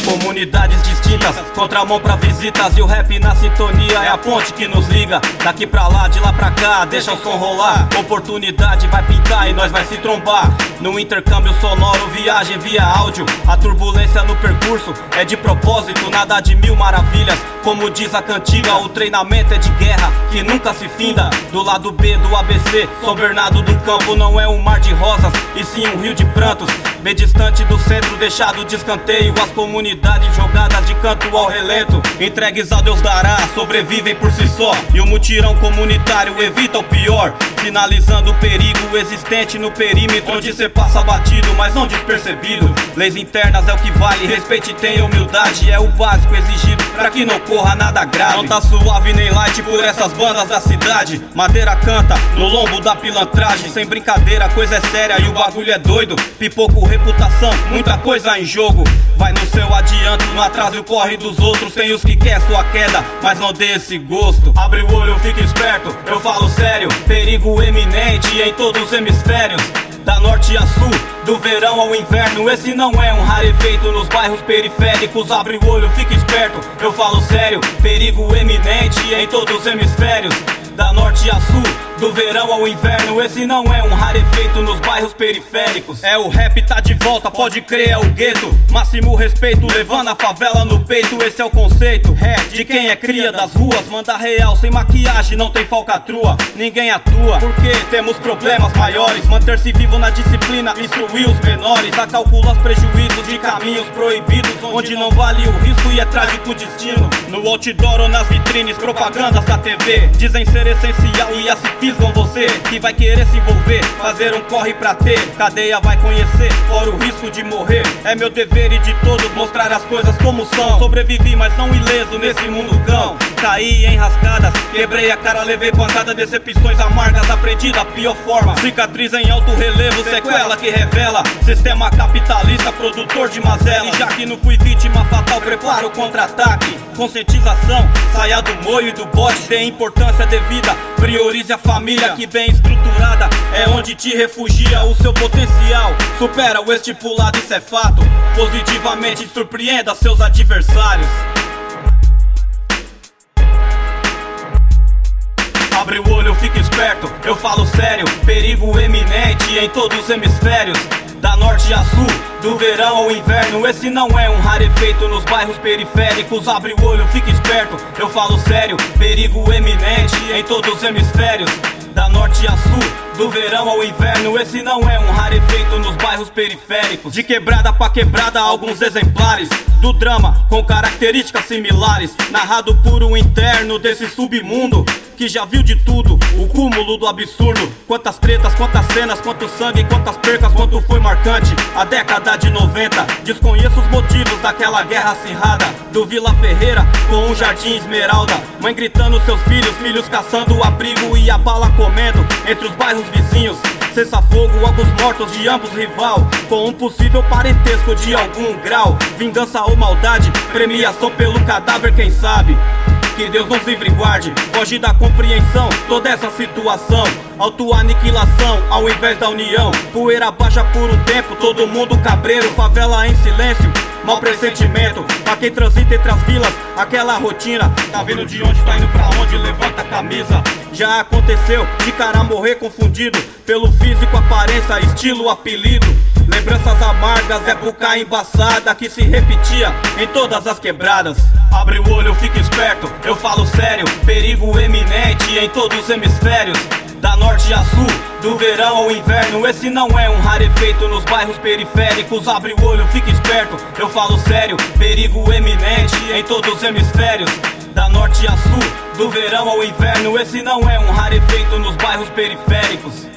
Comunidades distintas, contramão pra visitas. E o rap na sintonia é a ponte que nos liga. Daqui pra lá, de lá pra cá, deixa o som rolar. Oportunidade vai pintar e nós vai se trombar. No intercâmbio sonoro, viagem via áudio. A turbulência no percurso é de propósito, nada de mil maravilhas. Como diz a cantiga, o treinamento é de guerra que nunca se finda. Do lado B do ABC, São Bernardo do Campo não é um mar de rosas, e sim um rio de prantos. Bem distante do centro, deixado de escanteio, as comunidades jogadas de canto ao relento. Entregues a Deus dará, sobrevivem por si só, e o mutirão comunitário evita o pior, sinalizando o perigo existente no perímetro, onde cê passa batido, mas não despercebido. Leis internas é o que vale, respeite e tenha humildade, é o básico exigido pra que não corra nada grave. Não tá suave nem light por essas bandas da cidade. Madeira canta no lombo da pilantragem, sem brincadeira, coisa é séria e o bagulho é doido. Pipoco, reputação, muita coisa em jogo. Vai no seu adianto, no atraso e o corre dos outros. Tem os que quer sua queda, mas não dê esse gosto. Abre o olho, fica esperto, eu falo sério. Perigo eminente em todos os hemisférios, da norte a sul, do verão ao inverno. Esse não é um rarefeito nos bairros periféricos. Abre o olho, fica esperto, eu falo sério. Perigo eminente em todos os hemisférios, da norte a sul, do verão ao inverno. Esse não é um rarefeito nos bairros periféricos. É o rap tá de volta, pode crer, é o gueto. Máximo respeito, levando a favela no peito. Esse é o conceito, de quem é cria das ruas. Manda real, sem maquiagem, não tem falcatrua. Ninguém atua, porque temos problemas maiores. Manter-se vivo na disciplina, instruir os menores. A calcular os prejuízos de caminhos proibidos, onde não vale o risco e é trágico o destino. No outdoor ou nas vitrines, propagandas da TV dizem ser essencial e assim fisgam você, que vai querer se envolver, fazer um corre pra ter. Cadeia vai conhecer, fora o risco de morrer. É meu dever e de todos mostrar as coisas como são. Sobrevivi, mas não ileso nesse mundo cão. Caí em rascadas, quebrei a cara, levei pancada, decepções amargas, aprendi da pior forma. Cicatriz em alto relevo, sequela que revela sistema capitalista, produtor de mazela. E já que não fui vítima fatal, preparo o contra-ataque. Conscientização, saia do moio e do bote, dê importância devida, priorize a família que bem estruturada é onde te refugia o seu potencial. Supera o estipulado, isso é fato. Positivamente surpreenda seus adversários. Abre o olho, fica esperto, eu falo sério. Perigo eminente em todos os hemisférios, da norte a sul, do verão ao inverno. Esse não é um rarefeito nos bairros periféricos. Abre o olho, fica esperto, eu falo sério. Perigo eminente em todos os hemisférios, da norte a sul, do verão ao inverno. Esse não é um rarefeito nos bairros periféricos. De quebrada pra quebrada, alguns exemplares do drama com características similares, narrado por um interno desse submundo que já viu de tudo, o cúmulo do absurdo. Quantas tretas, quantas cenas, quanto sangue, quantas percas, quanto foi marcante a década de 90. Desconheço os motivos daquela guerra acirrada, do Vila Ferreira com o Jardim Esmeralda. Mãe gritando seus filhos, filhos caçando o abrigo e a bala comendo entre os bairros vizinhos. Cessa-fogo, alguns mortos de ambos rival, com um possível parentesco de algum grau. Vingança ou maldade, premiação pelo cadáver, quem sabe? Que Deus nos livre e guarde, foge da compreensão toda essa situação. Autoaniquilação ao invés da união. Poeira baixa por um tempo, todo mundo cabreiro. Favela em silêncio, mau pressentimento. Pra quem transita entre as vilas, aquela rotina. Tá vendo de onde, tá indo pra onde, levanta a camisa. Já aconteceu de cara morrer confundido pelo físico, aparência, estilo, apelido. Lembranças amargas, época embaçada que se repetia em todas as quebradas. Abre o olho, fica esperto, eu falo sério. Perigo eminente em todos os hemisférios, da norte a sul, do verão ao inverno. Esse não é um rarefeito nos bairros periféricos. Abre o olho, fica esperto, eu falo sério. Perigo eminente em todos os hemisférios, da norte a sul, do verão ao inverno. Esse não é um rarefeito nos bairros periféricos.